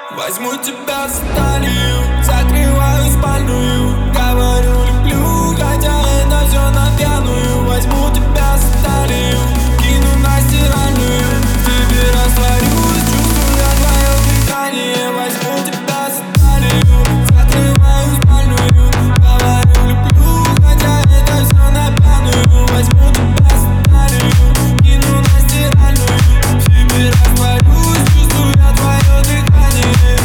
Возьму тебя за талию, закрываю спальную. Говорю, люблю, хотя это все на пьяную. Возьму тебя за талию, кину на стиральную. В тебе растворюсь, чувствуя твое дыхание. Возьму тебя за талию, закрываю спальную. Говорю, люблю, хотя это все на пьяную. Возьму тебя за талию, кину на стиральную. В тебе растворюсь, чувствуя твое дыхание.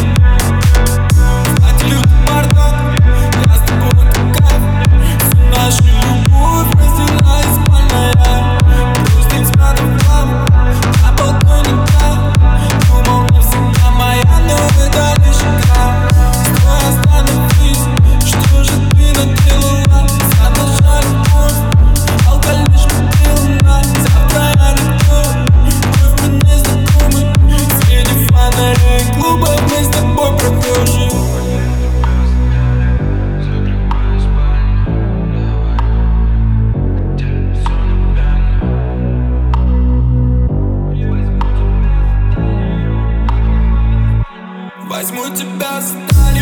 Возьму тебя за талию.